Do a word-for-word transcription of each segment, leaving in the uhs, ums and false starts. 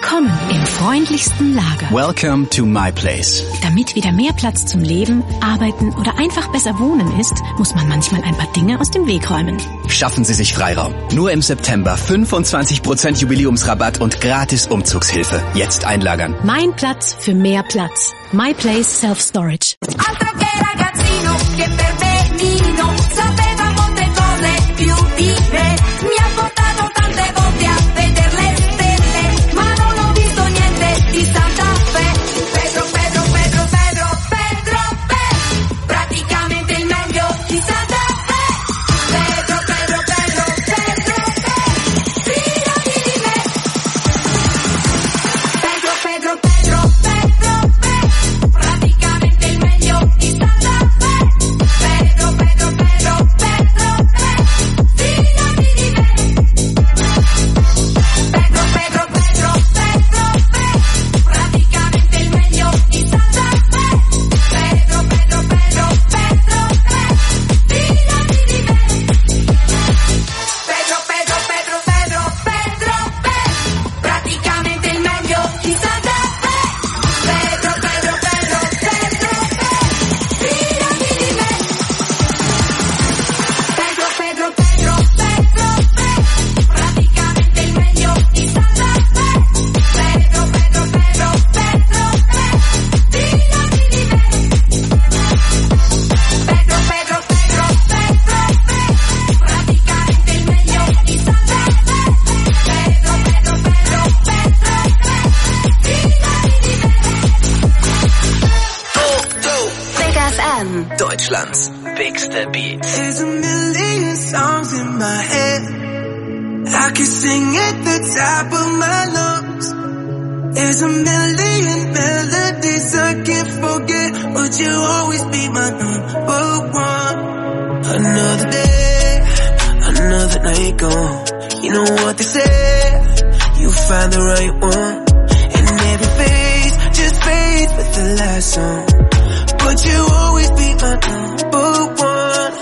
Willkommen im freundlichsten Lager. Welcome to my place. Damit wieder mehr Platz zum Leben, Arbeiten oder einfach besser wohnen ist, muss man manchmal ein paar Dinge aus dem Weg räumen. Schaffen Sie sich Freiraum. Nur im September fünfundzwanzig Prozent Jubiläumsrabatt und gratis Umzugshilfe. Jetzt einlagern. Mein Platz für mehr Platz. My Place Self Storage. Deutschlands bigste Beats. There's a million songs in my head. I can sing at the top of my lungs. There's a million melodies I can't forget, but you'll always be my number one. Another day, another night gone. You know what they say, you find the right one. And every phase just fades with the last song, but you'll always be my number one.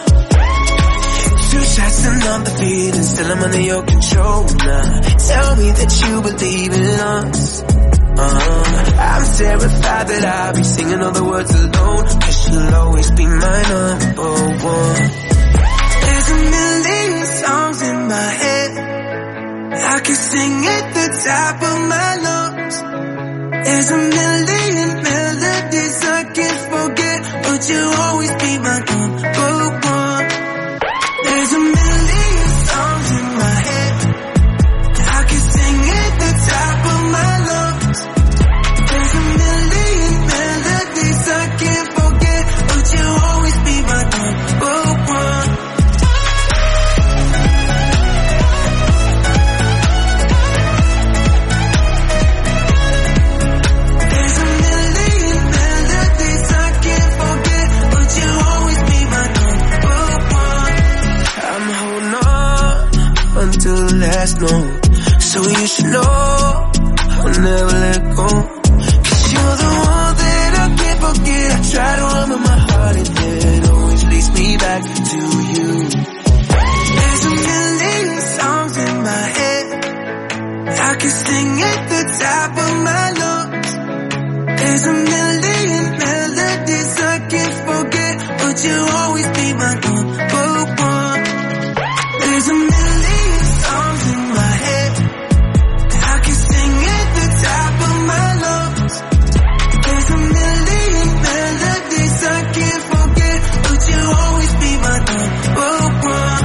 Two shots, another feeling, still I'm under your control now. Tell me that you believe in us. Uh, I'm terrified that I'll be singing all the words alone, 'cause you'll always be my number one. There's a million songs in my head. I can sing at the top of my lungs. There's a million melodies I can't forget, but you'll always be my number one. There's a million songs in my head. I can sing at the top of my lungs. There's a million melodies I can't forget, but you'll always be my number one. Until the last note, so you should know I'll never let go, 'cause you're the one that I can't forget. I try to run with my heart and it always leads me back to you. There's a million songs in my head. I can sing at the top of my lungs. There's a million melodies I can't forget, but you'll always be my number one. There's a million songs in my head. I can sing at the top of my lungs. There's a million melodies I can't forget, but you'll always be my number one.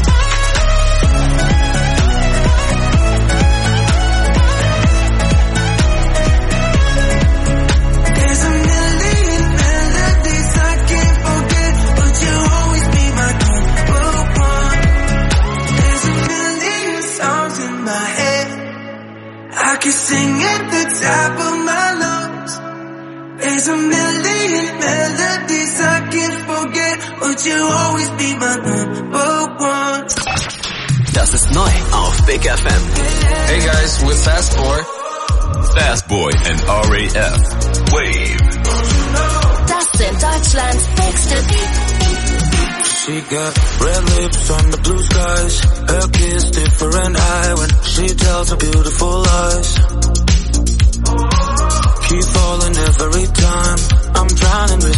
There's a million melodies I can't forget, but you'll always be my number one. There's a million songs in my head. I can sing at the top of my lungs. There's a million melodies I can't forget, but you'll always be my number one. Das ist neu auf Big F M. Hey guys, we're Fast Boy. Fast Boy and R A F. Wave. Das sind Deutschlands bigste Beats. She got red lips on the blue skies. Her kiss different eye when she tells her beautiful lies.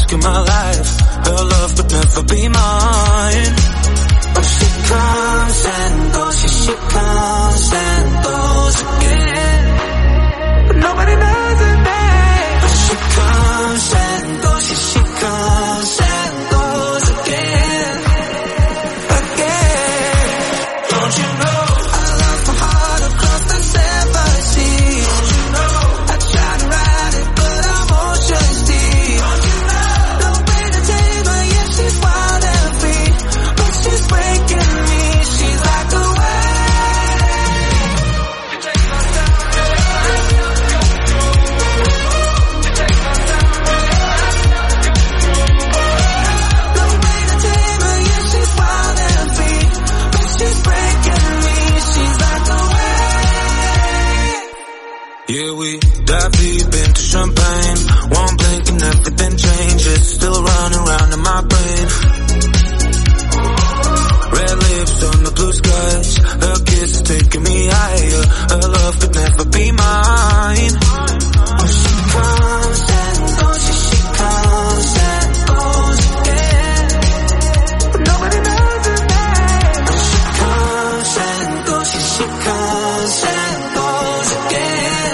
in my life. Her love could never be mine. But she comes and goes, she, she comes and goes again. But nobody knows her name. But she comes and goes, she, she comes and goes again. Again. Don't you know I lost my heart across the seven seas? Don't you know I tried to ride it but I'm ocean's deep? Don't you know no way to tame her, yeah she's wild and free, but she's breaking me. She's like a wave. You take my time, you take my time. No way to tame her, yeah she's wild and free, but she's breaking me. She's like a wave. Yeah, we dive deep into champagne. One blink and everything changes. Still running around in my brain. Red lips on the blue skies. Her kiss is taking me higher. Her love could never be mine. Oh, she comes and goes, she, she comes and goes again. But nobody knows her name. Oh, she comes and goes, she, she comes and goes again.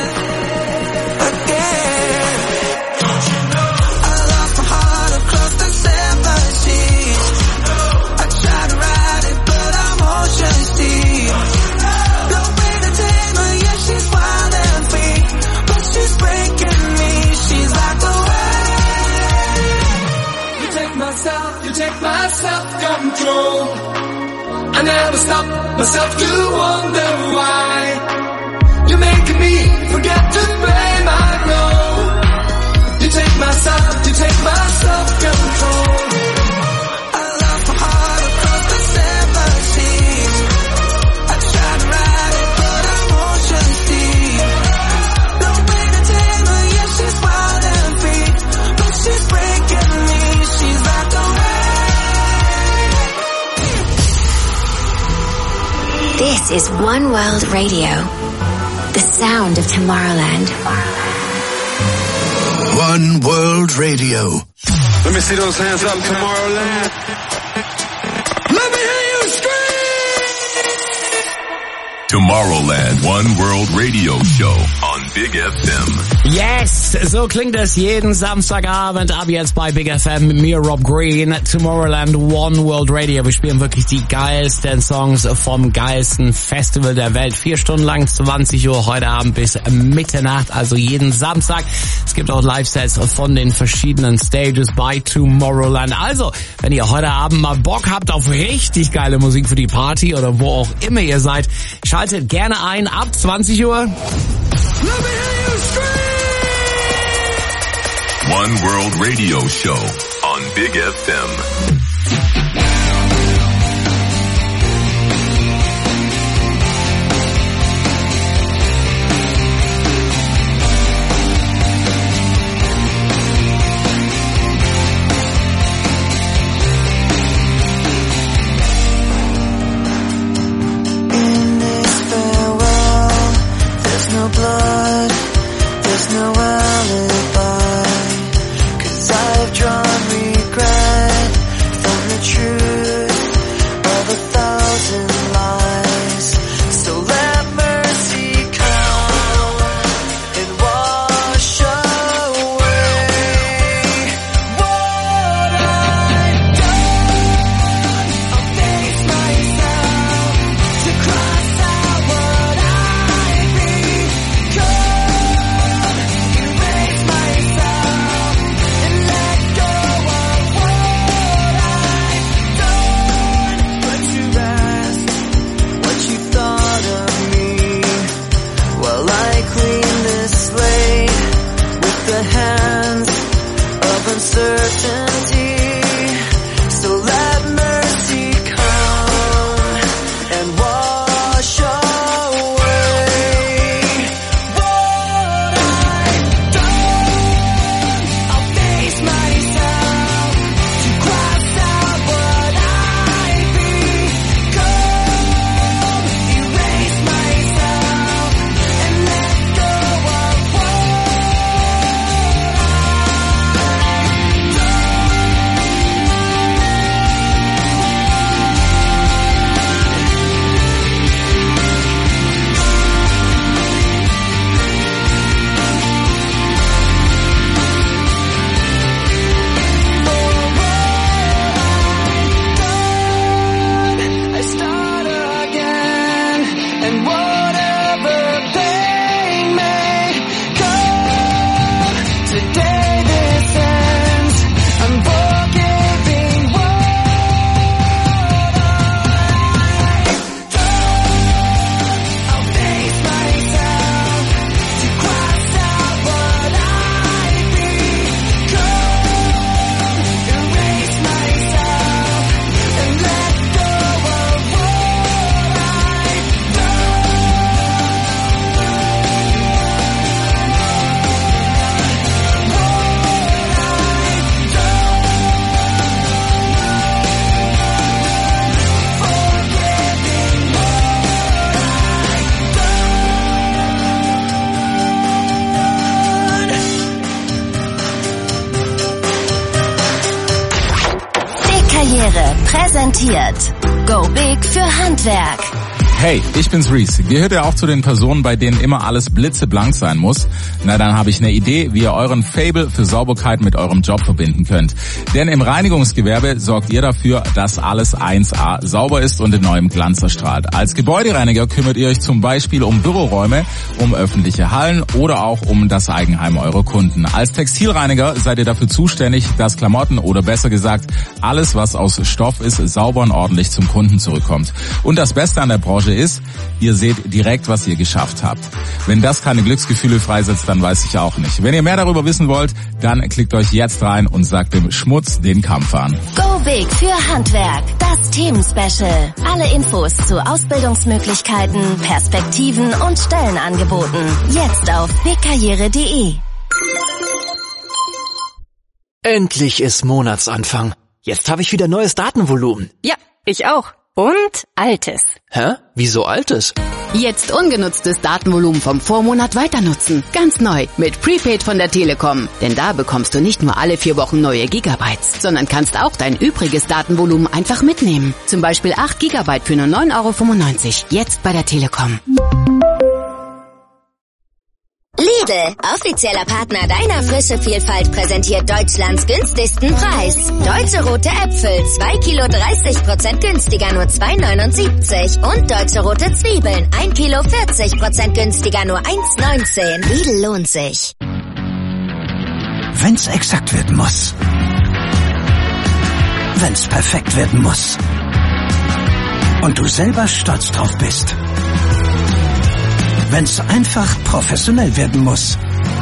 Again. Don't you know I lost my heart across the seven seas? I tried to ride it but I'm ocean's deep. No way to tame her, yeah she's wild and free, but she's breaking me. She's like a wave. You take my self, you take my self-control. I never stop myself to wonder why. You're making me forget to blame, I know. You take my self, you take my self-control. I lost my heart across the seven seas. I tried to ride it but I'm ocean's deep. No way to tame her, yeah she's wild and free, but she's breaking me. She's like a wave. This is One World Radio, the sound of Tomorrowland. One World Radio. Let me see those hands up, Tomorrowland. Let me hear you scream! Tomorrowland One World Radio Show on Big F M. Yes, so klingt es jeden Samstagabend ab jetzt bei Big F M mit mir, Rob Green. Tomorrowland One World Radio. Wir spielen wirklich die geilsten Songs vom geilsten Festival der Welt. Vier Stunden lang, zwanzig Uhr heute Abend bis Mitternacht, also jeden Samstag. Es gibt auch Live-Sets von den verschiedenen Stages bei Tomorrowland. Also, wenn ihr heute Abend mal Bock habt auf richtig geile Musik für die Party oder wo auch immer ihr seid, schaltet gerne ein ab zwanzig Uhr. One World Radio Show on Big F M. In this farewell, there's no blood, there's no alibi, 'cause I've drawn regret from the truth of a thousand lies. So let mercy come and wash away what I've done. I'll face myself to cross out what I've become, erase myself and let go of what I've done. Put to rest what you thought of me while I clean this slate with the hands of uncertainty. So let mercy come and wash away what I've done. I'll face myself to cross out what I've become, erase myself and let go of what I've präsentiert Go Big für Handwerk. Hey, ich bin's Reese. Gehört ihr auch zu den Personen, bei denen immer alles blitzeblank sein muss? Na, dann habe ich eine Idee, wie ihr euren Faible für Sauberkeit mit eurem Job verbinden könnt. Denn im Reinigungsgewerbe sorgt ihr dafür, dass alles eins A sauber ist und in neuem Glanz erstrahlt. Als Gebäudereiniger kümmert ihr euch zum Beispiel um Büroräume, um öffentliche Hallen oder auch um das Eigenheim eurer Kunden. Als Textilreiniger seid ihr dafür zuständig, dass Klamotten oder besser gesagt alles, was aus Stoff ist, sauber und ordentlich zum Kunden zurückkommt. Und das Beste an der Branche ist, ihr seht direkt, was ihr geschafft habt. Wenn das keine Glücksgefühle freisetzt, dann weiß ich auch nicht. Wenn ihr mehr darüber wissen wollt, dann klickt euch jetzt rein und sagt dem Schmutz den Kampf an. Go Big für Handwerk, das Themenspecial. Alle Infos zu Ausbildungsmöglichkeiten, Perspektiven und Stellenangeboten. Jetzt auf bigkarriere punkt de. Endlich ist Monatsanfang. Jetzt habe ich wieder neues Datenvolumen. Ja, ich auch. Und altes. Hä? Wieso altes? Jetzt ungenutztes Datenvolumen vom Vormonat weiter nutzen. Ganz neu mit Prepaid von der Telekom. Denn da bekommst du nicht nur alle vier Wochen neue Gigabytes, sondern kannst auch dein übriges Datenvolumen einfach mitnehmen. Zum Beispiel acht Gigabyte für nur neun Euro fünfundneunzig. Jetzt bei der Telekom. Lidl, offizieller Partner deiner frische Vielfalt, präsentiert Deutschlands günstigsten Preis. Deutsche rote Äpfel, zwei Kilo dreißig Prozent günstiger, nur zwei neunundsiebzig. Und deutsche rote Zwiebeln, ein Kilo vierzig Prozent günstiger, nur eins neunzehn. Lidl lohnt sich. Wenn's exakt werden muss. Wenn's perfekt werden muss. Und du selber stolz drauf bist. Wenn's einfach professionell werden muss.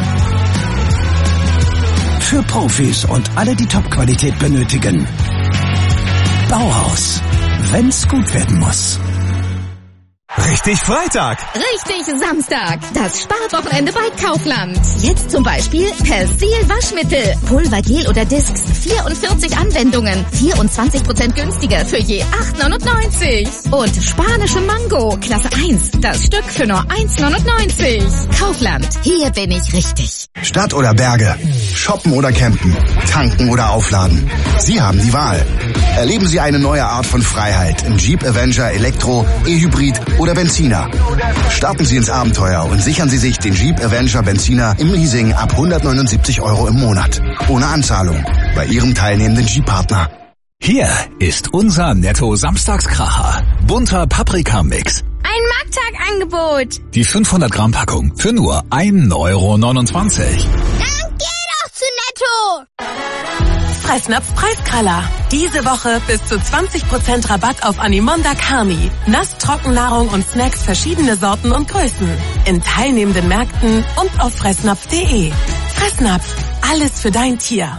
Für Profis und alle, die Top-Qualität benötigen. Bauhaus. Wenn's gut werden muss. Richtig Freitag. Richtig Samstag. Das Sparwochenende bei Kaufland. Jetzt zum Beispiel Persil Waschmittel. Pulver, Gel oder Discs. vierundvierzig Anwendungen. vierundzwanzig Prozent günstiger für je acht neunundneunzig. Und spanische Mango. Klasse eins. Das Stück für nur eins neunundneunzig. Kaufland. Hier bin ich richtig. Stadt oder Berge. Shoppen oder campen. Tanken oder aufladen. Sie haben die Wahl. Erleben Sie eine neue Art von Freiheit im Jeep Avenger Elektro, E-Hybrid oder Benziner. Starten Sie ins Abenteuer und sichern Sie sich den Jeep Avenger Benziner im Leasing ab hundertneunundsiebzig Euro im Monat. Ohne Anzahlung. Bei Ihrem teilnehmenden Jeep-Partner. Hier ist unser Netto-Samstagskracher. Bunter Paprika-Mix. Ein Markttagangebot. Die fünfhundert Gramm Packung für nur ein Euro neunundzwanzig. Dann geh doch zu Netto. Fressnapf Preiskraller. Diese Woche bis zu zwanzig Prozent Rabatt auf Animonda Carni. Nass-Trockennahrung und Snacks verschiedene Sorten und Größen. In teilnehmenden Märkten und auf fressnapf punkt de. Fressnapf. Alles für dein Tier.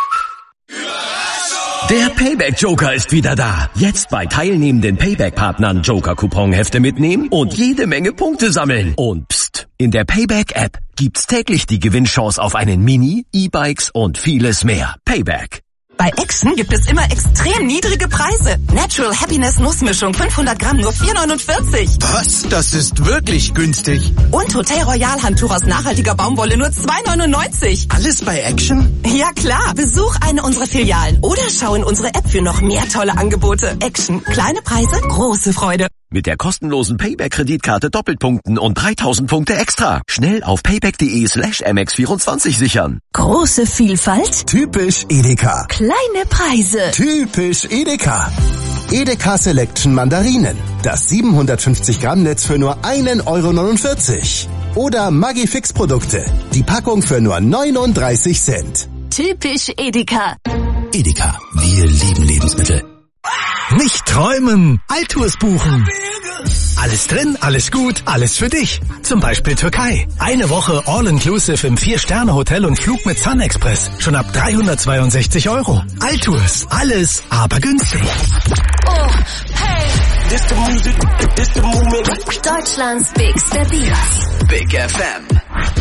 Der Payback-Joker ist wieder da. Jetzt bei teilnehmenden Payback-Partnern Joker-Couponhefte mitnehmen und jede Menge Punkte sammeln. Und pst, in der Payback-App gibt's täglich die Gewinnchance auf einen Mini, E-Bikes und vieles mehr. Payback. Bei Action gibt es immer extrem niedrige Preise. Natural Happiness Nussmischung fünfhundert Gramm nur vier neunundvierzig. Was? Das ist wirklich günstig. Und Hotel Royal Handtuch aus nachhaltiger Baumwolle nur zwei neunundneunzig. Alles bei Action? Ja klar, besuch eine unserer Filialen oder schau in unsere App für noch mehr tolle Angebote. Action, kleine Preise, große Freude. Mit der kostenlosen Payback-Kreditkarte Doppelpunkten und dreitausend Punkte extra. Schnell auf payback.de slash M X vierundzwanzig sichern. Große Vielfalt. Typisch Edeka. Kleine Preise. Typisch Edeka. Edeka Selection Mandarinen. Das siebenhundertfünfzig Gramm Netz für nur ein Euro neunundvierzig. Oder Maggi Fix Produkte. Die Packung für nur neununddreißig Cent. Typisch Edeka. Edeka. Wir lieben Lebensmittel. Nicht träumen, Altours buchen. Alles drin, alles gut, alles für dich. Zum Beispiel Türkei. Eine Woche All-Inclusive im Vier-Sterne-Hotel und Flug mit Sun Express. Schon ab dreihundertzweiundsechzig Euro. Altours, alles, aber günstig. Oh, hey. This the music, this the movement. Deutschlands bigste Beats. Big F M.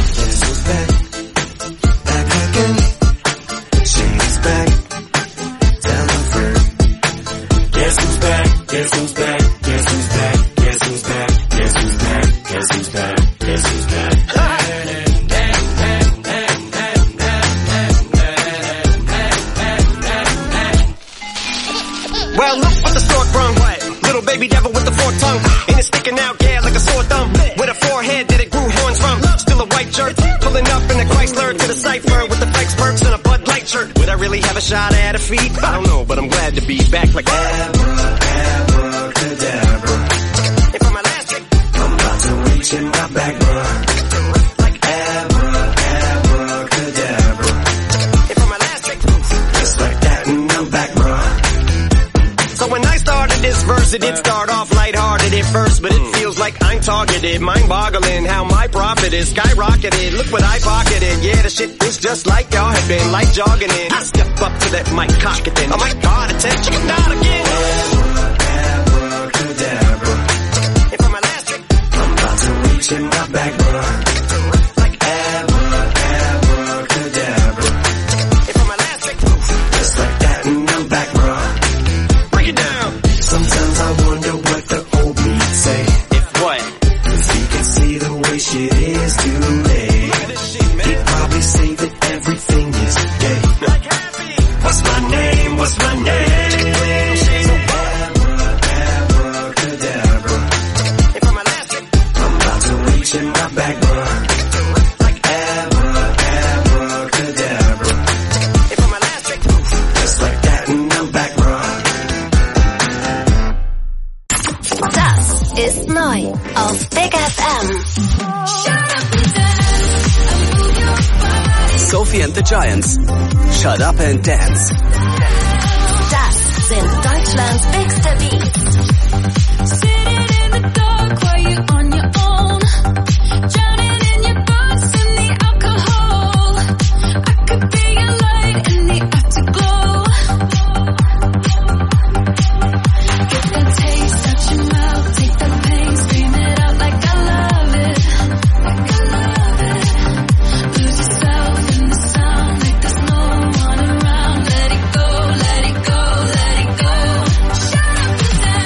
Guess who's back? Guess who's back? Guess who's back? Guess who's back? Guess who's back? Guess who's back? Guess who's back? Well, look. feet? I don't know, but I'm glad to be back like abracadabra. And for my last trick, I'm about to reach in my back, bruh. Like abracadabra. And for my last trick, just like that, and I'm back, bruh. So when I started this verse, it did start off lighthearted at first, but it feels like I'm targeted, mind-boggling how my profit is skyrocketed. Look what I pocketed, yeah, the shit is just like y'all have been, like jogging in. I step up to that mic, cock it then. Oh my God, attention, not again. Abracadabra. And for my last trick, I'm about to reach in my back, bruh. Like abracadabra. And for my last trick, just like that, and I'm back, bruh. Break it down. Sometimes I wonder what the old me'd say. If what? If he could see the way shit is today, he'd probably say that everything is gay. What's my name? What's my name? So abracadabra. And for my last trick, I'm about to reach in my back, bruh. Like abracadabra. And for my last trick, just like that, and I'm back, bruh. Das ist neu auf Big F M. Sophie and the Giants. Shut up and dance. Das sind Deutschlands bigste Beats. Sitting in the dark while you're on your own, drowning in your thoughts in the alcohol. I could be your light in the afterglow. Get that taste out your mouth, take that pain, scream it out like I love it, like I love it. Lose yourself in the sound like there's no one around. Let it go, let it go, let it go. Shut up and dance.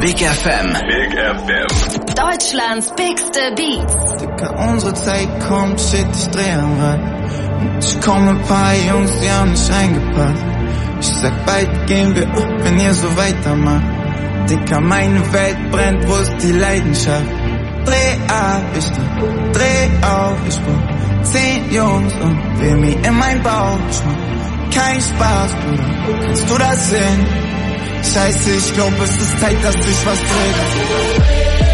Big F M. Big F M. Deutschlands bigste Beats. Dicker, unsere Zeit kommt, shit, ich dreh am Rad. Und ich komm mit paar Jungs, die haben nicht eingepasst. Ich sag, bald gehen wir ab, wenn ihr so weitermacht. Dicker, meine Welt brennt, wo ist die Leidenschaft? Dreh ab, ich dreh, dreh auf, ich brauch zehn Jungs und will mir in mein Bauch. Ich mach kein Spaß, Bruder, kannst du das sehen? Scheiße, ich glaub, es ist Zeit, dass sich was dreht.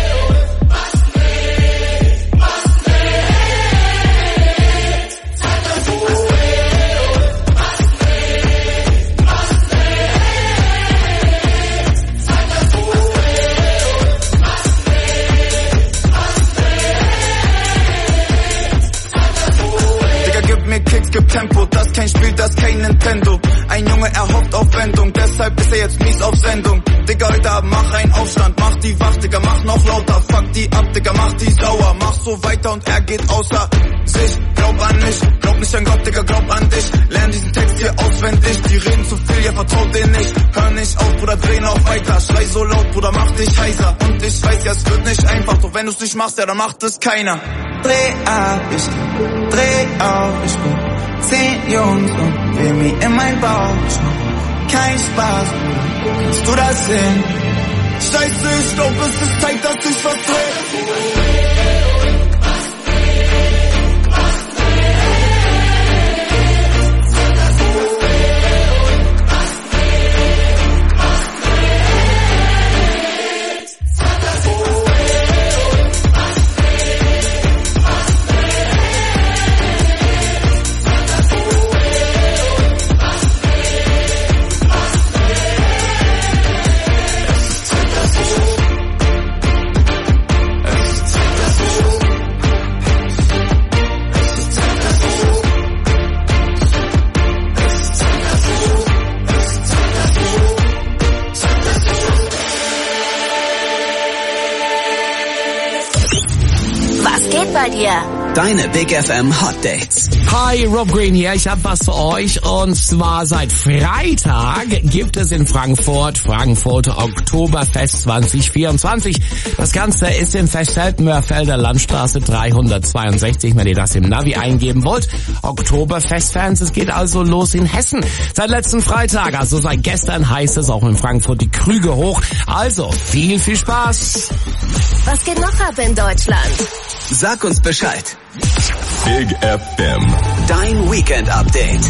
Gibt Tempo, das kein Spiel, das kein Nintendo. Ein Junge erhofft auf Wendung, deshalb ist er jetzt mies auf Sendung. Digga, heute Abend mach einen Aufstand, mach die wach, Digga, mach noch lauter. Fuck die ab, Digga, mach die sauer. Mach so weiter und er geht außer sich. Glaub an mich, glaub nicht an Gott, Digga, glaub an dich. Lern diesen Text hier auswendig, die reden zu viel, ihr vertraut denen nicht. Hör nicht auf, Bruder, dreh noch weiter. Schrei so laut, Bruder, mach dich heiser. Und ich weiß, ja, es wird nicht einfach, doch wenn du's nicht machst, ja, dann macht es keiner. Dreh ab, ich dreh, dreh auf, ich bin zehn Jungs und will mir in mein Bauch. Ich mach kein Spaß, Bruder, kannst du das sehen? Scheiße, ich glaub, es ist Zeit, dass ich was dreh. Bei dir. Deine Big F M Hot Dates. Hi, Rob Green hier. Ich habe was für euch. Und zwar seit Freitag gibt es in Frankfurt Frankfurt Oktoberfest zwanzig vierundzwanzig. Das Ganze ist im Festzelt Mörfelder Landstraße dreihundertzweiundsechzig, wenn ihr das im Navi eingeben wollt. Oktoberfestfans, es geht also los in Hessen. Seit letzten Freitag, also seit gestern, heißt es auch in Frankfurt die Krüge hoch. Also viel, viel Spaß. Was geht noch ab in Deutschland? Sag uns Bescheid. Big F M. Dein Weekend Update.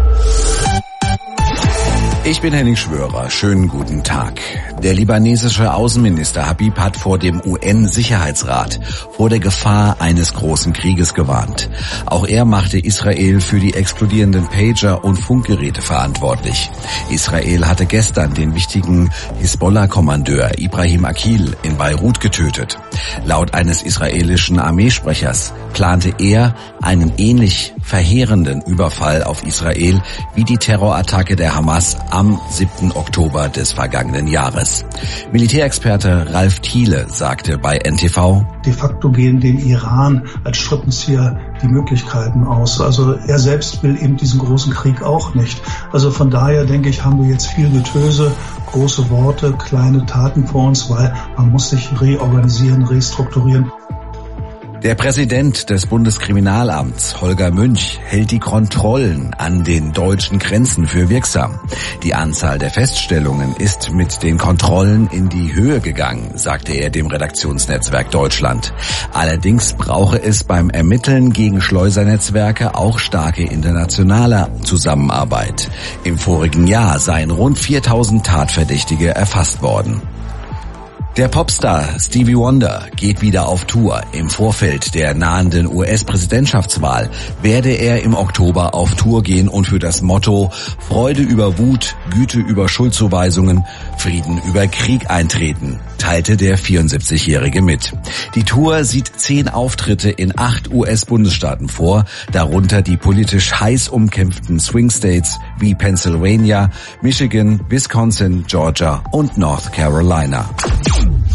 Ich bin Henning Schwörer. Schönen guten Tag. Der libanesische Außenminister Habib hat vor dem U N-Sicherheitsrat vor der Gefahr eines großen Krieges gewarnt. Auch er machte Israel für die explodierenden Pager und Funkgeräte verantwortlich. Israel hatte gestern den wichtigen Hisbollah-Kommandeur Ibrahim Akil in Beirut getötet. Laut eines israelischen Armeesprechers plante er einen ähnlich verheerenden Überfall auf Israel wie die Terrorattacke der Hamas am siebten Oktober des vergangenen Jahres. Militärexperte Ralf Thiele sagte bei N T V: De facto gehen dem Iran als Strippenzieher die Möglichkeiten aus. Also er selbst will eben diesen großen Krieg auch nicht. Also von daher denke ich, haben wir jetzt viel Getöse, große Worte, kleine Taten vor uns, weil man muss sich reorganisieren, restrukturieren. Der Präsident des Bundeskriminalamts, Holger Münch, hält die Kontrollen an den deutschen Grenzen für wirksam. Die Anzahl der Feststellungen ist mit den Kontrollen in die Höhe gegangen, sagte er dem Redaktionsnetzwerk Deutschland. Allerdings brauche es beim Ermitteln gegen Schleusernetzwerke auch starke internationale Zusammenarbeit. Im vorigen Jahr seien rund viertausend Tatverdächtige erfasst worden. Der Popstar Stevie Wonder geht wieder auf Tour. Im Vorfeld der nahenden U S-Präsidentschaftswahl werde er im Oktober auf Tour gehen und für das Motto Freude über Wut, Güte über Schuldzuweisungen, Frieden über Krieg eintreten, teilte der vierundsiebzigjährige mit. Die Tour sieht zehn Auftritte in acht U S-Bundesstaaten vor, darunter die politisch heiß umkämpften Swing States wie Pennsylvania, Michigan, Wisconsin, Georgia und North Carolina.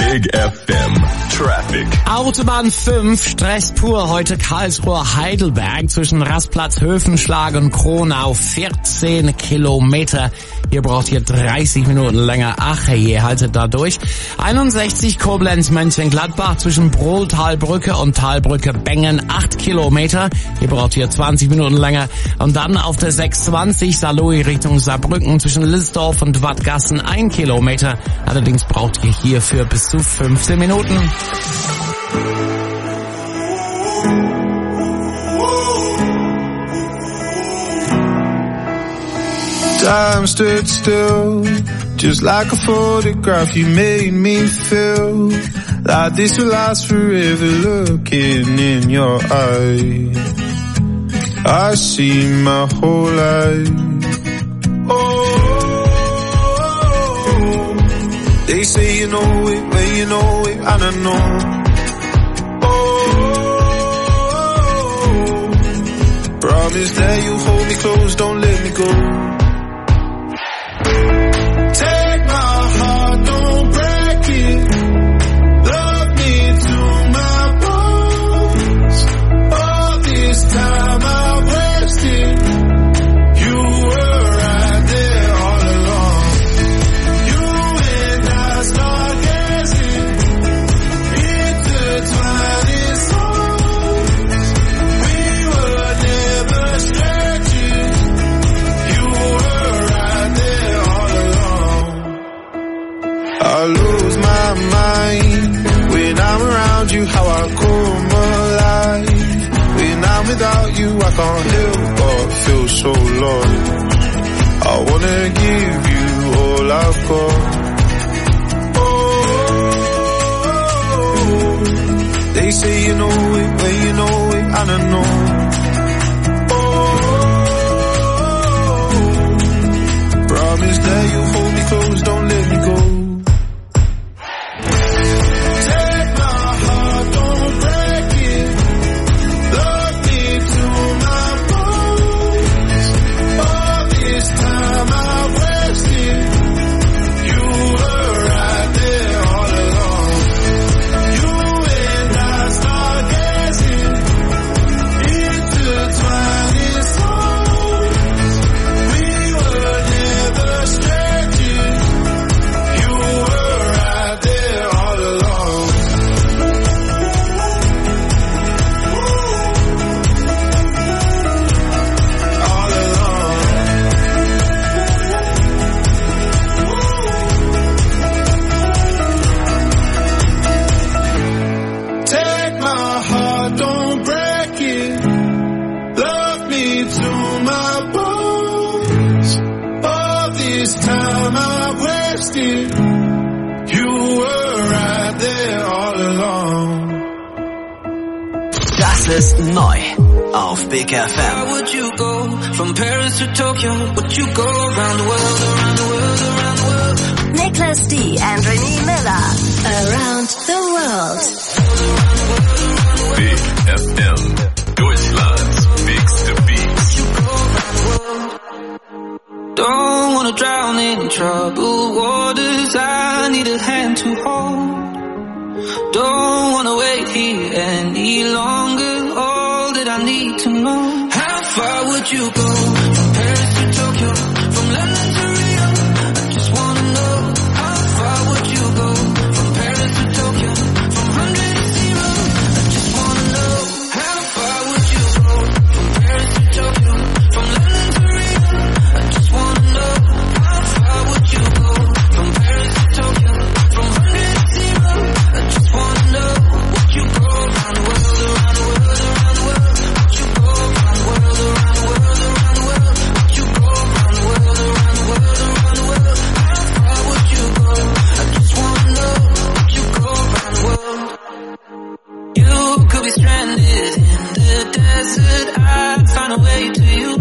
Big F M Traffic. Autobahn fünf, Stress pur, heute Karlsruhe-Heidelberg zwischen Rastplatz Höfenschlag und Kronau, vierzehn Kilometer. Ihr braucht hier dreißig Minuten länger. Ach je, haltet da durch. einundsechzig Koblenz-Mönchengladbach zwischen Brohltalbrücke und Talbrücke-Bengen, acht Kilometer. Ihr braucht hier zwanzig Minuten länger. Und dann auf der sechshundertzwanzig Saarlouis Richtung Saarbrücken zwischen Lissdorf und Wattgassen, ein Kilometer. Allerdings braucht ihr hierfür bis zu fünfzehn Minuten. Time stood still, just like a photograph. You made me feel like this will last forever. Looking in your eyes, I see my whole life. Oh, they say you know it, well you know it, and I know. Oh, promise that you hold me close, don't let me go. Take my heart, don't break it. Love me to my bones. All this time I've wasted. You were right there all along. You and I start gazing, intertwining souls. We were never strangers. You were right there all along. I lose my mind when I'm around you, how I come alive. When I'm without you, I can't help but feel so lost. I wanna give you all I've got. Oh, they say you know it, well you know it, and I know. Oh, promise that you hold me close, don't let me go. Take my heart, don't break it. Love me to my bones. All this time I've wasted. You were right there all along. You and I start gazing, intertwining souls. We were never strangers. You were right there all along. All along. Take my heart, don't break it. Love me to my bones. All this time I've wasted. You were right there all along. Das ist neu auf Big F M. Where would you go from Paris to Tokyo? Would you go around the world, around the world, around the world? Nicholas D. and Renee Miller. Around the world. Big F M, Deutschlands biggste Beats. Don't wanna drown in troubled waters. I need a hand to hold. Don't wanna wait here any longer. All that I need to know. How far would you go from Paris to Tokyo, from London to Rio? I just wanna know. How far would you go from Paris to Tokyo, from hundred to zero? I just wanna know. How far would you go from Paris to Tokyo, from London to Rio? I just wanna know. How far would you go from Paris to Tokyo, from hundred to zero? I just wanna know. Would you go around the world, around the world, around the world? Would you go around the world, around the world, around the world? Would you go around the world, around the world, around the world? How far would you go? I just wanna know. Would you go around the world? You could be stranded in the desert. I'd find a way to you.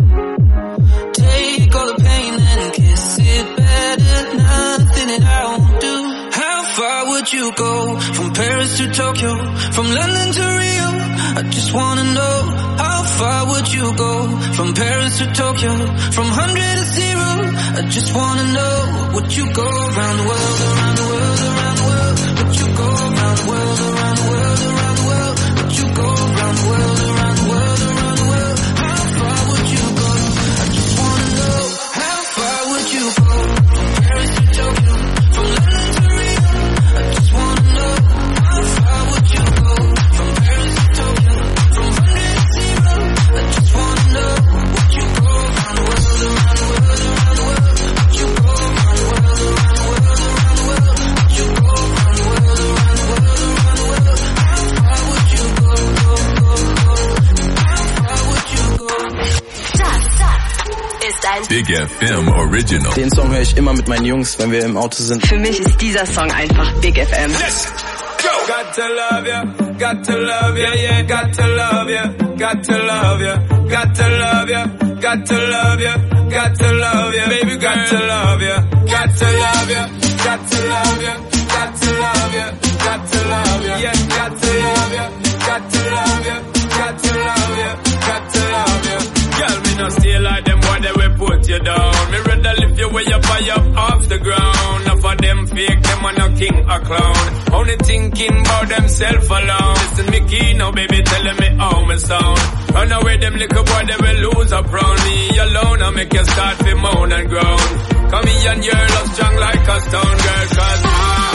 Take all the pain and kiss it better. Nothing that I won't do. How far would you go from Paris to Tokyo, from London to Rio? I I just wanna know, how far would you go? From Paris to Tokyo, from hundred to zero. I just wanna know, would you go around the world, around the world, around the world? Would you go around the world, around the world, around the world? Would you go around the world, around the world, around the world? How far would you go? I just wanna know, how far would you go? From Paris to Tokyo, from London to Rio. I just wanna know, how far would you go? From Paris to Tokyo, from hundred to zero. I just wanna know, would you go around the world, around the world, around the world? Would you go around the world, around the world, around the world? Would you go around the world, around the world, around the world? How far would you go, go, go, go? How far would you go? Das, das ist ein Big F M Original. Den Song höre ich immer mit meinen Jungs, wenn wir im Auto sind. Für mich ist dieser Song einfach Big F M. Let's go! Got to love ya, got to love ya, yeah, got to love ya, got to love ya, got to love ya, got to love ya, got to love ya, baby, got to love ya, got to love ya, got to love ya, got to love ya, got to love ya, yeah, got to love ya, got to love ya, got to love ya, got to love ya. Girl, me no stay like them boy, they will put you down. Me rather lift you way up high up off the ground. Enough of them fake, them are no king or clown. Only thinking about themself alone. Listen me key now, baby, telling me how me sound. Run away them little boy, they will lose up round me alone. I make you start to moan and groan. Come here and your love strong like a stone, girl, cause I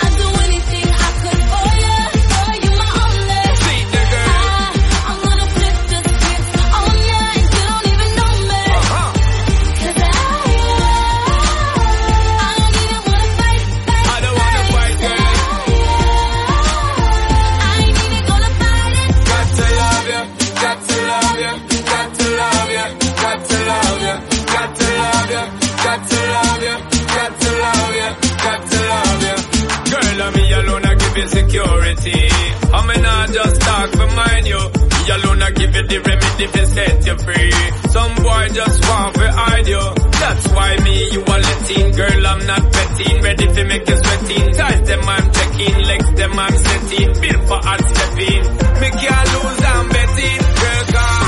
security. I mean, I just talk for mine, you. Me alone, I give you the remedy to set you free. Some boy just want to hide you. That's why me, you are letting. Girl, I'm not betting. Ready to make you sweating. Ties them, I'm checking. Legs them, I'm setting. Built for hard stepping. Me can't lose, I'm betting. Girl, God.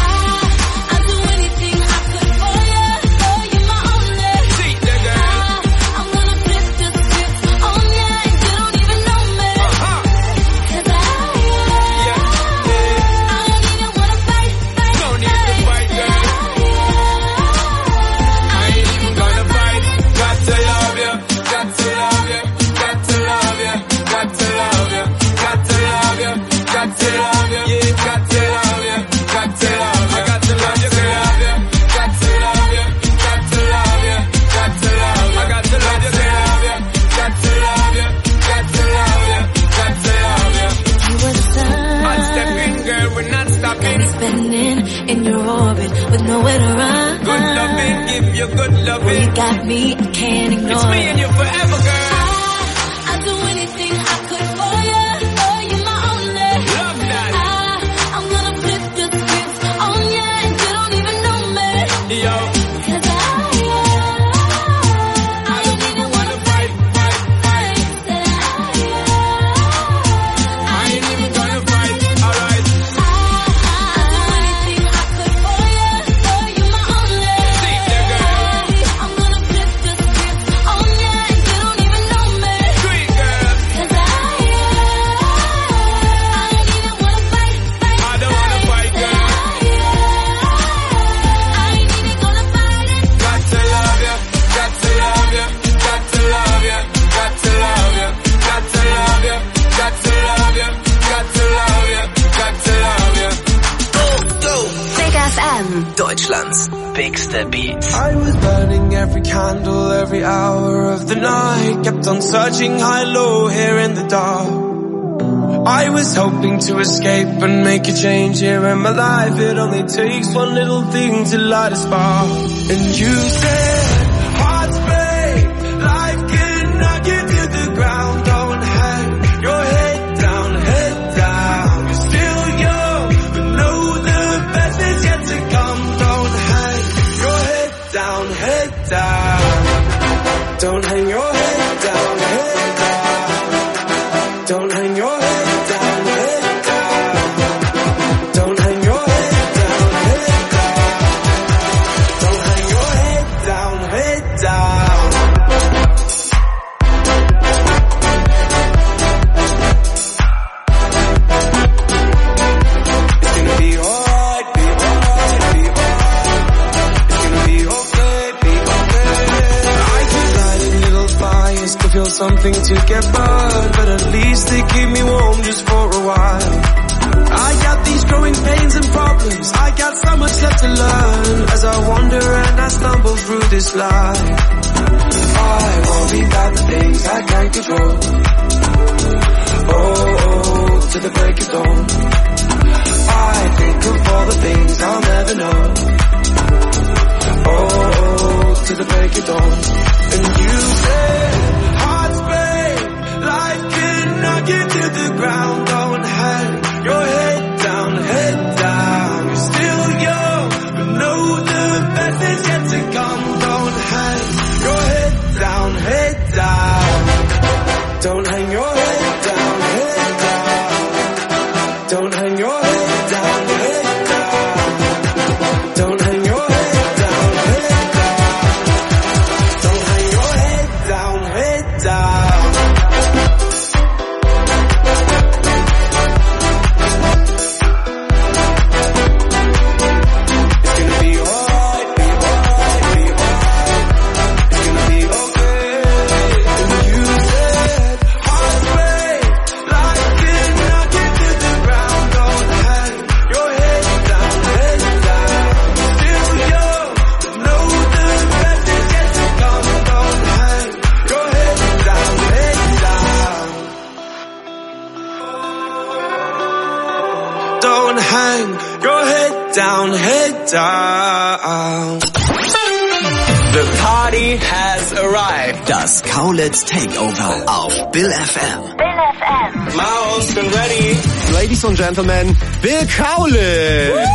In your orbit with nowhere to run. Good loving, give you good loving. Well, you got me, I can't ignore. It's me and you forever, girl. I, I'd do anything I could for you. Oh, you're my only. Love that. I, I'm gonna flip the script on you and you don't even know me. Yo. Cause I, I, I don't even wanna fight, fight, fight. Said I, I ain't even gonna fight, alright. Deutschlands bigste Beats. I was burning every candle, every hour of the night. Kept on searching high, low, here in the dark. I was hoping to escape and make a change here in my life. It only takes one little thing to light a spark. And you said, hearts break, life can knock you to the ground. Don't hang your head down, head down. You're still young, but know the best is yet to come. Don't hang your head down, head down. Don't hang your head down, head down. Don't hang your head down, head down. something to get burned, but at least they keep me warm just for a while. I got these growing pains and problems, I got so much left to learn, as I wander and I stumble through this life. I worry about the things I can't control. Oh, oh, to the break of dawn. I think of all the things I'll never know. Oh, to the break of dawn. And you say, hearts break like a nugget to the ground. Don't hang your head down, head down. You're still young, but know the best is yet to come. Don't hang your head down, head down. Don't hang your head down, head down. Don't hang your head down, head down. Don't hang your head down, head down. Don't hang your head down, head down. It's gonna be alright, be alright, be alright. It's gonna be okay. And you said, hearts break like a nugget to the ground. Don't hang your head down, head down. Still young, but know the best is yet to come. Don't hang your head down, head down. Don't hang your head down, head down. The party has arrived. Das Kaulitz Takeover auf Bill F M. Bill F M. Mouse, been ready. Ladies and Gentlemen, Bill Kaulitz.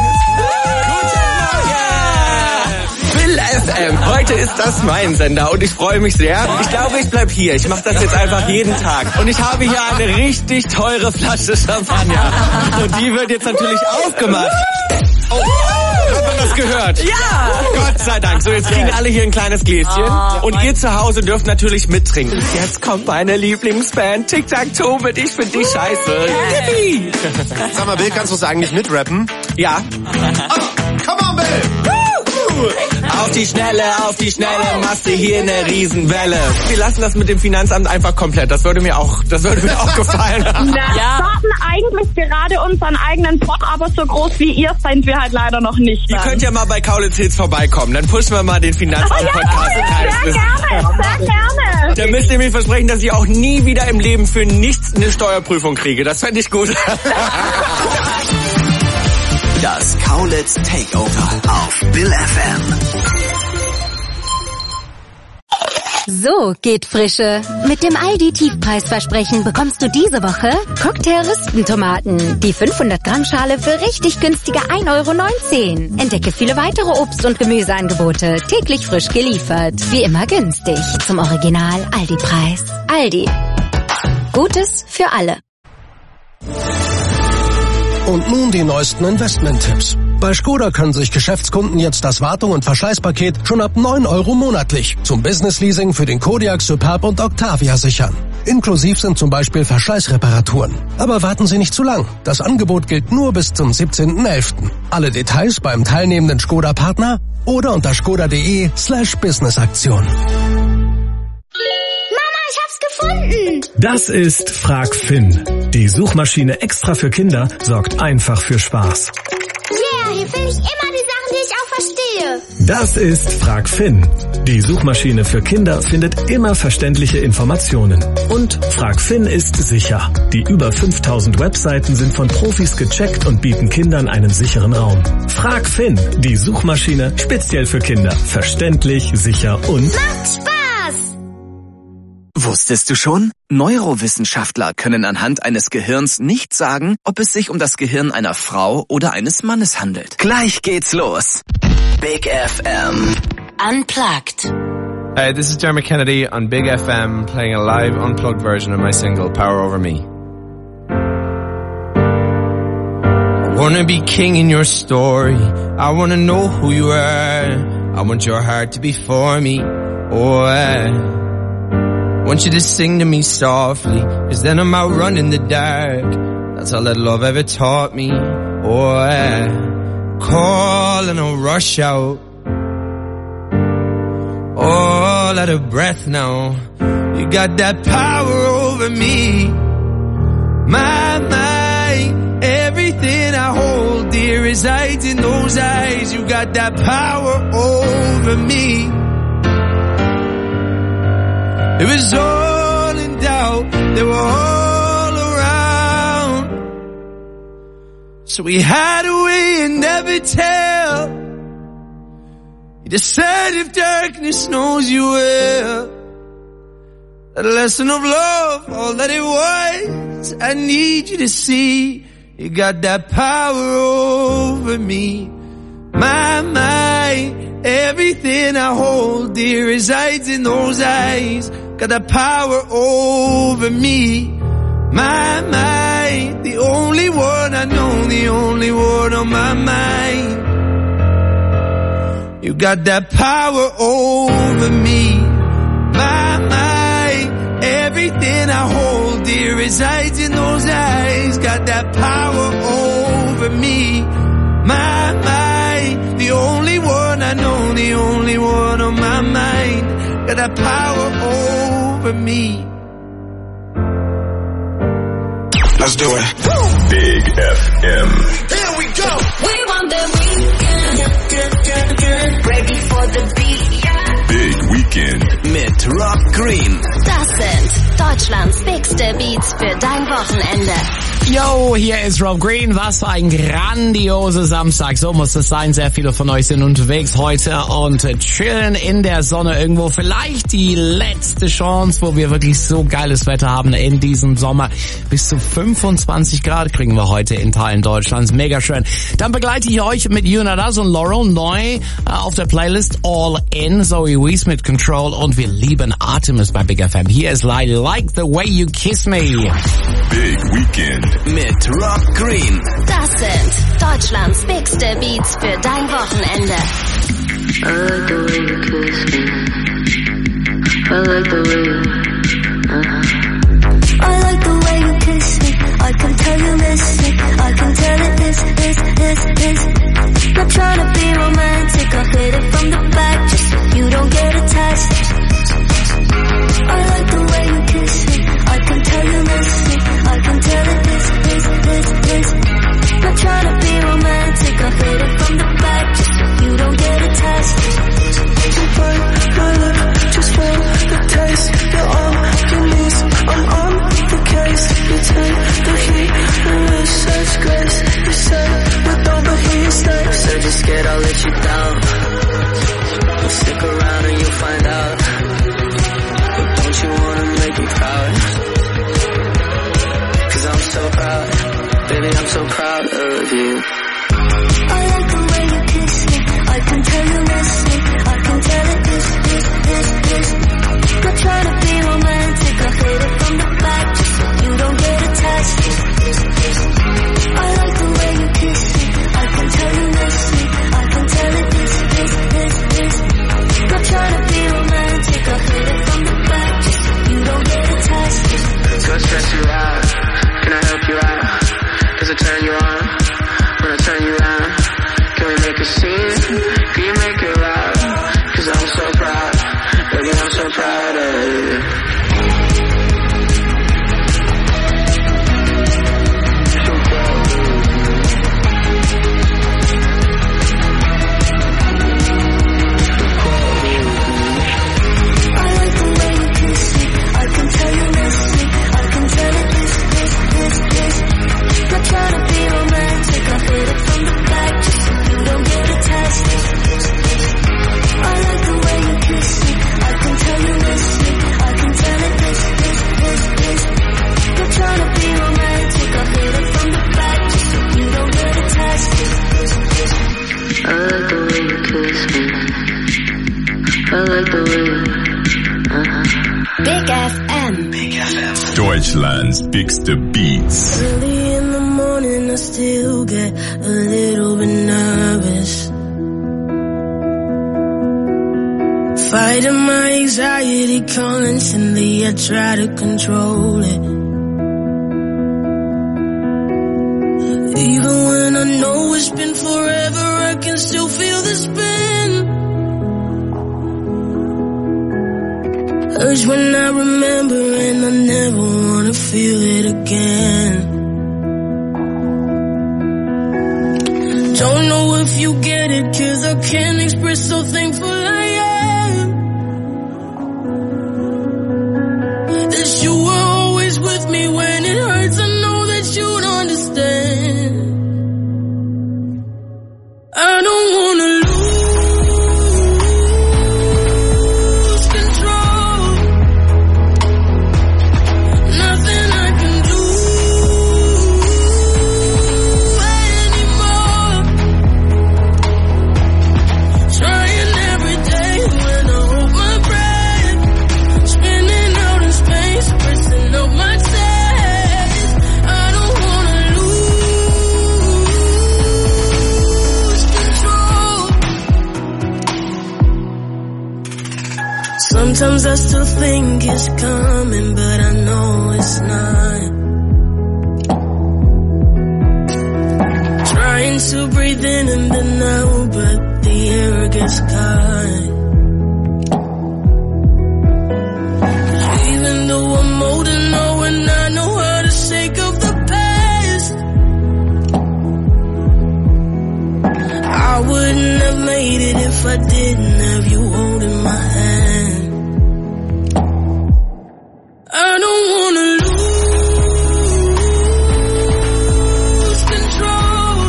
Bill F M. Heute ist das mein Sender und ich freue mich sehr. Ich glaube, ich bleib hier. Ich mache das jetzt einfach jeden Tag. Und ich habe hier eine richtig teure Flasche Champagner. Und die wird jetzt natürlich aufgemacht. Oh, hat man das gehört? Ja! Gott sei Dank. So, jetzt kriegen alle hier ein kleines Gläschen. Und ihr zu Hause dürft natürlich mittrinken. Jetzt kommt meine Lieblingsband Tic-Tac-Toe mit Ich find dich scheiße. Yippie! Sag mal, Bill, kannst du es eigentlich mitrappen? Ja. Come on, Bill! Auf die Schnelle, auf die Schnelle, machst du hier eine Riesenwelle. Wir lassen das mit dem Finanzamt einfach komplett. Das würde mir auch, das würde mir auch gefallen. Na, ja. starten eigentlich gerade unseren eigenen Pod, aber so groß wie ihr sind wir halt leider noch nicht. Ihr könnt ja mal bei Kaulitz Hills vorbeikommen. Dann pushen wir mal den Finanzamt-Podcast. Oh, ja, sehr gerne, sehr gerne. Da müsst ihr mir versprechen, dass ich auch nie wieder im Leben für nichts eine Steuerprüfung kriege. Das fände ich gut. Das Kaulitz Takeover auf Bill F M. So geht Frische. Mit dem Aldi Tiefpreisversprechen bekommst du diese Woche Cocktail-Ristentomaten. Die fünfhundert Gramm Schale für richtig günstige ein Euro neunzehn. Entdecke viele weitere Obst- und Gemüseangebote. Täglich frisch geliefert. Wie immer günstig. Zum Original Aldi-Preis. Aldi. Gutes für alle. Und nun die neuesten Investment-Tipps. Bei Skoda können sich Geschäftskunden jetzt das Wartung- und Verschleißpaket schon ab neun Euro monatlich zum Business-Leasing für den Kodiaq, Superb und Octavia sichern. Inklusiv sind zum Beispiel Verschleißreparaturen. Aber warten Sie nicht zu lang. Das Angebot gilt nur bis zum siebzehnten elften Alle Details beim teilnehmenden Skoda-Partner oder unter skoda.de slash Business-Aktion. Das ist Frag Finn. Die Suchmaschine extra für Kinder sorgt einfach für Spaß. Yeah, hier finde ich immer die Sachen, die ich auch verstehe. Das ist Frag Finn. Die Suchmaschine für Kinder findet immer verständliche Informationen. Und Frag Finn ist sicher. Die über fünftausend Webseiten sind von Profis gecheckt und bieten Kindern einen sicheren Raum. Frag Finn, die Suchmaschine speziell für Kinder. Verständlich, sicher und... Macht Spaß! Wusstest du schon? Neurowissenschaftler können anhand eines Gehirns nicht sagen, ob es sich um das Gehirn einer Frau oder eines Mannes handelt. Gleich geht's los. Big F M. Unplugged. Hey, this is Jeremy Kennedy on Big F M playing a live unplugged version of my single Power Over Me. I wanna be king in your story. I wanna know who you are. I want your heart to be for me. Oh, I want you to sing to me softly, cause then I'm out running the dark. That's all that love ever taught me. Oh, I call and I'll rush out, all out of breath now. You got that power over me. My, my, everything I hold dear resides in those eyes. You got that power over me. It was all in doubt, they were all around. So we hide away and never tell. You just said if darkness knows you well. A lesson of love, all that it was. I need you to see, you got that power over me. My, my, everything I hold dear resides in those eyes. Got that power over me. My, my, the only one I know, the only one on my mind. You got that power over me. My, my, everything I hold dear resides in those eyes. Got that power over me. My, my, the only one I know, the only one on my mind. Got that power over me. Let's do it. Big F M. Here we go. We want the weekend. Ready for the beat. Big Weekend mit Rob Green. Das sind Deutschlands bigste Beats für dein Wochenende. Yo, hier ist Rob Green. Was für ein grandioser Samstag. So muss es sein. Sehr viele von euch sind unterwegs heute und chillen in der Sonne irgendwo. Vielleicht die letzte Chance, wo wir wirklich so geiles Wetter haben in diesem Sommer. Bis zu fünfundzwanzig Grad kriegen wir heute in Teilen Deutschlands. Mega schön. Dann begleite ich euch mit Yunadas und Laurel neu äh, auf der Playlist All In. Zoe Wees mit Control und wir lieben Artemis bei Big F M. Hier ist I Like the Way You Kiss Me. Big Weekend mit Rob Green. Das sind Deutschlands bigste Beats für dein Wochenende. I like the way you kiss me. I like the way you, uh-huh. I like the way you kiss me. I can tell you miss me. I can tell it is, is, is, is. Not trying to be romantic. I hit it from the back just so you don't get attached. I like the way you kiss me. I can tell you miss me. I can tell it is, is, is, is. Not trying to be romantic. I hit it from the back just so you don't get attached. You bite my lip, just feel the taste. You're on your knees, I'm on the case. You take the heat and wish such grace. You say with over here you stay. Said you're scared I'll let you down. Well, stick around and you'll find out. But don't you wanna make me proud? Cause I'm so proud, baby I'm so proud of you. I like the way you kiss me. I can tell you miss me. I can tell it is, is, is, is. Not trying to be romantic. I hit it from the back just so you don't get attached. I like the way you kiss me. I can tell you miss me. I can tell it is, is, is, is. Not trying to be romantic. I hit it from the back just so you don't get attached. So I stress you out. Can I help you out? Does it turn you on? When I turn you around, can we make a scene? Can you make it loud? Cause I'm so proud, baby I'm so proud of you. Trying to be romantic, I hit it from the back just so you don't get attached. I like the way you kiss me. I can tell you miss me. I can tell it this, this, this, this. You're trying to be romantic, I hit it from the back just so you don't get attached. I like the way you kiss me. I like the way you, uh-huh. Big F M. Big F M. Deutschlands bigste Beats. Early in the morning I still get a little bit nervous. Fighting my anxiety constantly, I try to control it. Even when I know it's been forever, I can still feel the spin. Urge when I remember and I never wanna feel it again. Don't know if you get it, cause I can't express so thankful I am. That you were always with me when it hurts, I know that you'd understand. I don't wanna lose control. Nothing I can do anymore. Trying every day when I hold my breath, spinning out in space, pressing up my chest. I don't wanna lose control. Sometimes I still think it's coming, but I know it's not. Trying to breathe in and then out, but the air gets caught. Even though I'm older now and I know how to shake up the past, I wouldn't have made it if I didn't have you holding my hand. I don't wanna lose control.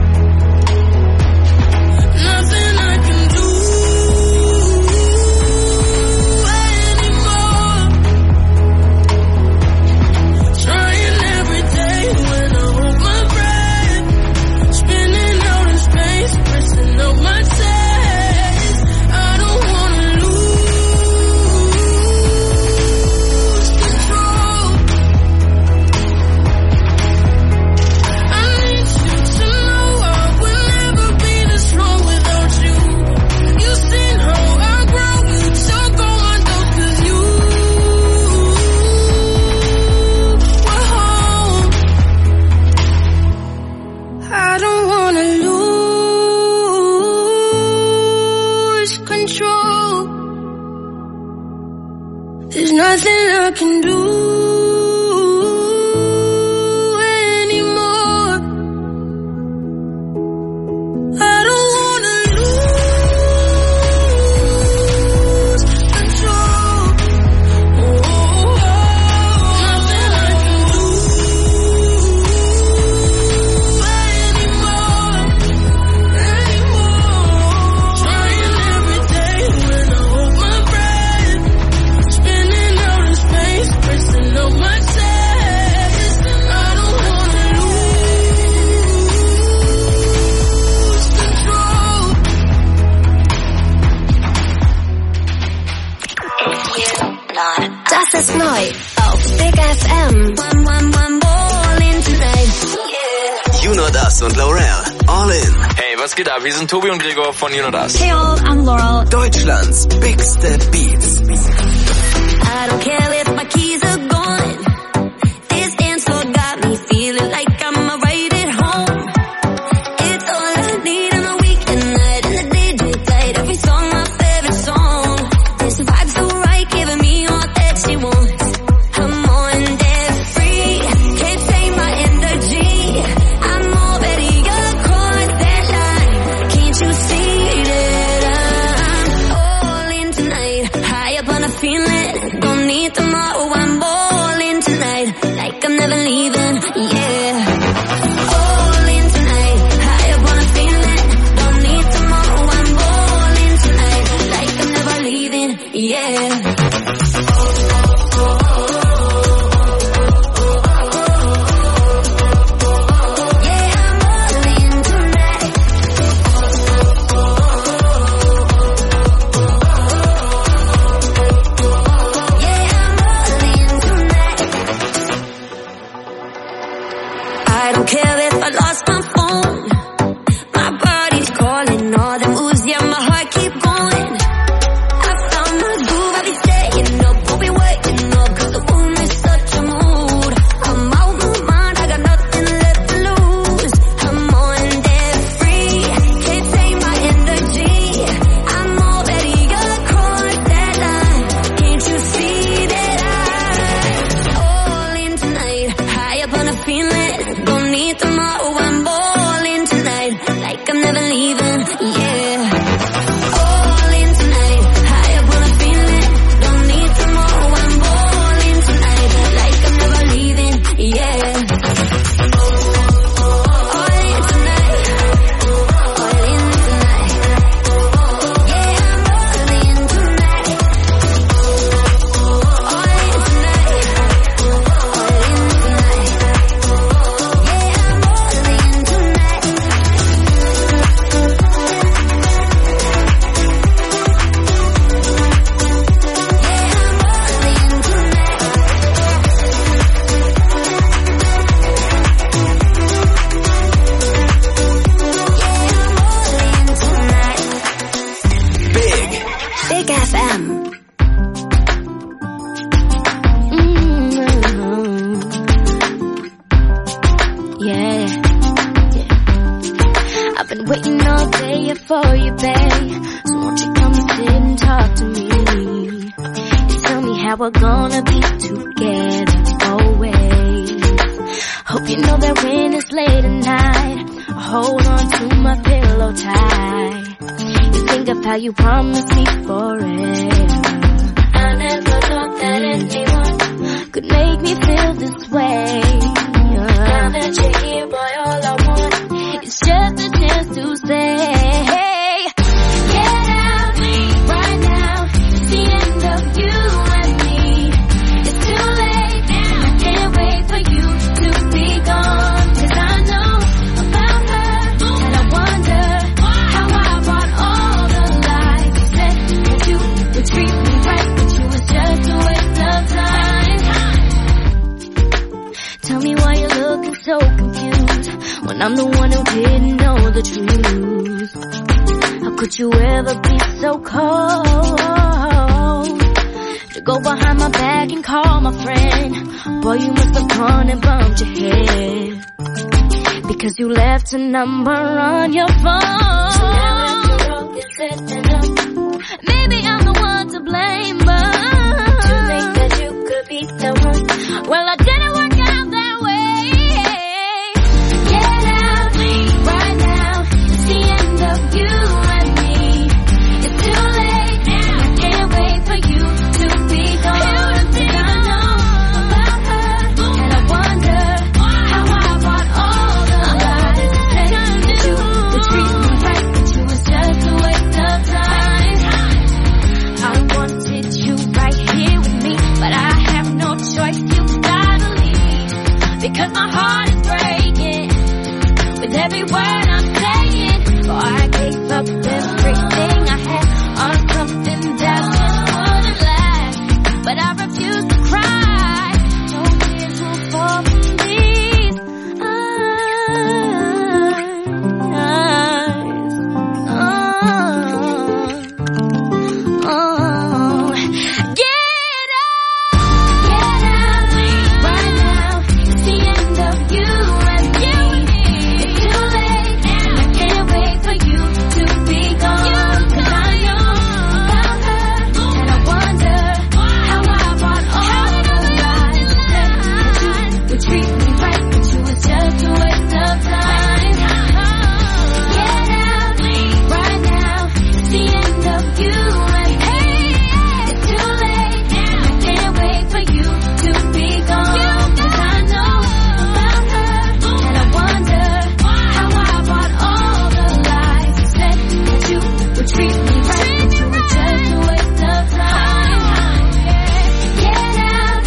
Nothing I can do anymore. Trying every day when I hold my breath, spinning out in space, pressing up my chest. I don't wanna lose control. I need you to know I would never be this strong without you. You've seen how I grow, you choke on my dose 'cause you were home. I don't wanna lose control. There's nothing I can do anymore. I don't wanna lose control. Oh, nothing I can do anymore. Anymore. Trying every day when I hold my breath, spinning out in space, pressing up my chest. I don't wanna lose control. Das ist neu auf Big F M. One, one, one, all in tonight. You Know Das und Laurel. All in. Hey, was geht ab? Wir sind Tobi und Gregor von You Know Das. Hey all, I'm Laurel. Deutschlands bigste Beats. I don't care if my keys are gone. This dance floor got me feeling like I'm right at home. It's all I need on a weekend night and the D J played every song, my favorite song. This vibe's so right, giving me all that she wants. I'm on debt free, can't take my energy. I'm already across that line. Can't you see that I'm all in tonight? High up on a feeling, don't need tomorrow, I'm bored. I'll play it for you, babe. So won't you come and sit and talk to me? And tell me how we're gonna be together always. Hope you know that when it's late at night, I hold on to my pillow tight. You think of how you promised me forever. I never thought that anyone could make me feel this way. Now that you're here, boy, all I want is just a chance to say, get out right now. It's the end of you and me. It's too late now. I can't wait for you to be gone. 'Cause I know about her, and I wonder how I brought all the lies. You said that you would treat me right, but you was just a waste of time. Tell me why you're looking so confused when I'm the one who didn't know the truth. How could you ever be so cold to go behind my back and call my friend? Boy, you must have gone and bumped your head because you left a number on your phone. So now after all is said and done, maybe I'm the one to blame, but to think that you could be the one, well, I didn't work out that way. Get out right now. It's the end of you and me. It's too late now. I can't wait for you to be gone. 'Cause I know about her, and I wonder how I brought all the lies. Said that you would treat me right, but you was just a waste of time. I wanted you right here with me, but I have no choice. You gotta leave because my heart is breaking with every word I'm saying. Oh, I gave up everything I had on something that just wouldn't last, but I refuse to cry. No tears will fall from these eyes. Oh, oh. Get out, get out right now. It's the end of you and me. It's too late now. I can't wait for you to be gone. 'Cause I know about her, and I wonder how I brought all the lies. Said that you would treat me right, but you was just a waste of time. Get out right now. It's the end of you and me. It's too late now. I can't wait for you to be gone. 'Cause I know about her, and I wonder how I brought all the lies. You said that you would treat me right, but you were just a waste of time. Get out,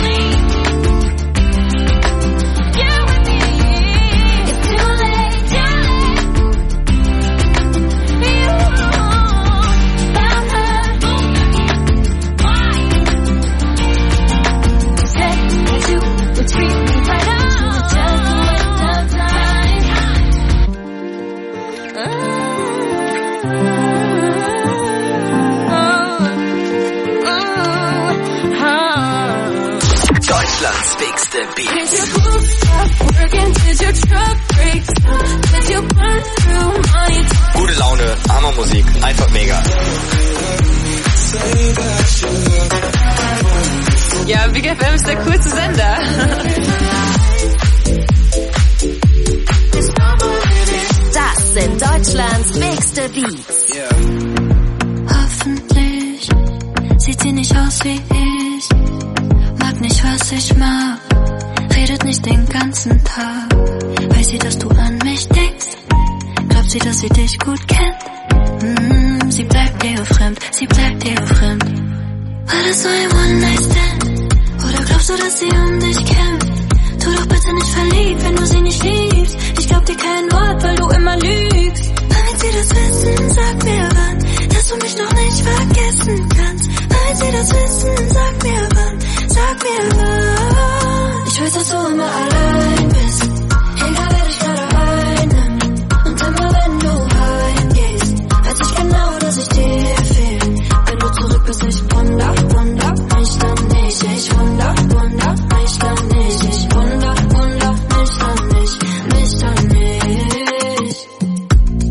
you and me. It's too late, too late. You about her. You said that you would treat me right, but you were just a waste of time. Deutschlands bigste Beats. Did your boots stop working? Did your truck break down? Did you burn through money? Gute Laune, Hammermusik, einfach mega. Ja, Big F M ist der coolste Sender. Das sind Deutschlands bigste Beats. Hoffentlich sieht sie nicht aus wie ich. Mag nicht, was ich mag. Redet nicht den ganzen Tag. Weiß sie, dass du an mich denkst? Glaubt sie, dass sie dich gut kennt? Mm, sie bleibt dir fremd, sie bleibt dir fremd. War das so ein One-Night-Stand? Oder glaubst du, dass sie um dich kämpft? Tu doch bitte nicht verliebt, wenn du sie nicht liebst. Ich glaub dir kein Wort, weil du immer lügst. Wann wird sie das wissen? Sag mir wann, dass du mich noch nicht vergessen kannst. Wann wird sie das wissen? Sag mir wann, sag mir wann. Ich weiß, dass du immer allein bist. Egal, wer dich gerade einnimmt. Und immer wenn du heimgehst, weiß ich genau, dass ich dir fehl. Wenn du zurück bist, ich wunder, wunder mich dann nicht. Ich wunder, wunder mich dann nicht. Ich wunder, wunder mich dann nicht. Mich dann nicht.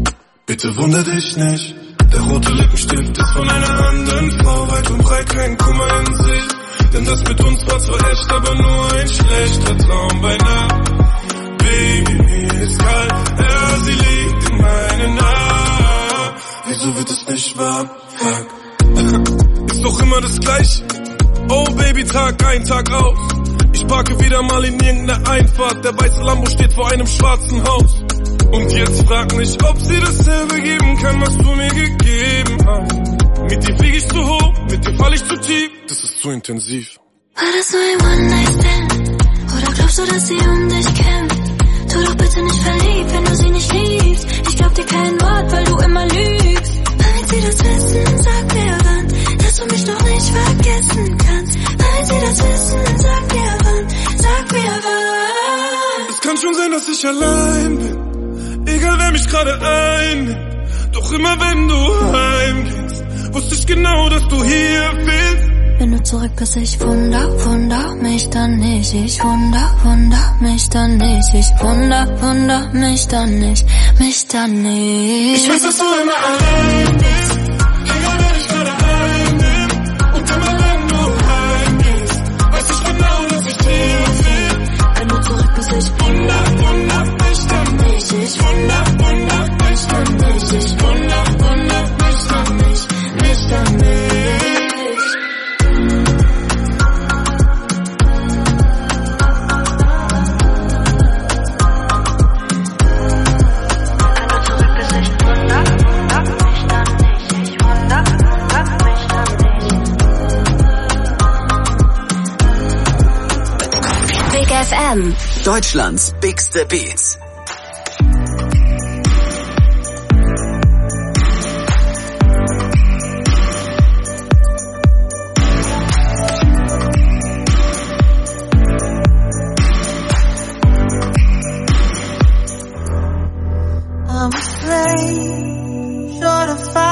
ohne dich nicht. Der rote Lippenstift ist von einer anderen Frau, weit und breit kein Kummer in sich. Denn das mit uns war zwar echt, aber nur ein schlechter Traum bei Nacht. Baby, mir ist kalt, ja, sie liegt in meinen Armen. Wieso wird es nicht wahr? Fuck. Ist doch immer das Gleiche. Oh Baby, Tag ein, Tag aus. Ich parke wieder mal in irgendeiner Einfahrt. Der weiße Lambo steht vor einem schwarzen Haus. Und jetzt frag mich, ob sie dasselbe geben kann, was du mir gegeben hast. Mit dir flieg ich zu hoch, mit dir fall ich zu tief. Das ist zu intensiv. War das nur ein One-Night-Stand? Oder glaubst du, dass sie um dich kämpft? Tu doch bitte nicht verliebt, wenn du sie nicht liebst. Ich glaub dir kein Wort, weil du immer lügst. Wenn sie das wissen, sag mir wann, dass du mich doch nicht vergessen kannst. Wenn sie das wissen, sag mir wann, sag mir wann. Es kann schon sein, dass ich allein bin. Egal wer mich gerade einnimmt, doch immer wenn du heimgehst, wusste ich genau, dass du hier bist. Wenn du zurück bist, ich wunder, wunder mich dann nicht. Ich wunder, wunder mich dann nicht. Ich wunder, wunder mich dann nicht. Mich dann nicht. Ich weiß, dass du immer allein bist. Egal wer dich gerade einnimmt. Und immer wenn du heimgehst, weiß ich genau, dass ich hier bin. Wenn du zurück bist, ich wunder, wunder mich dann nicht. Ich wunder, wunder mich dann nicht. Ich wunder, wunder mich dann nicht. Mich dann nicht. F M. Deutschlands bigste Beats. I'm afraid, short of fire.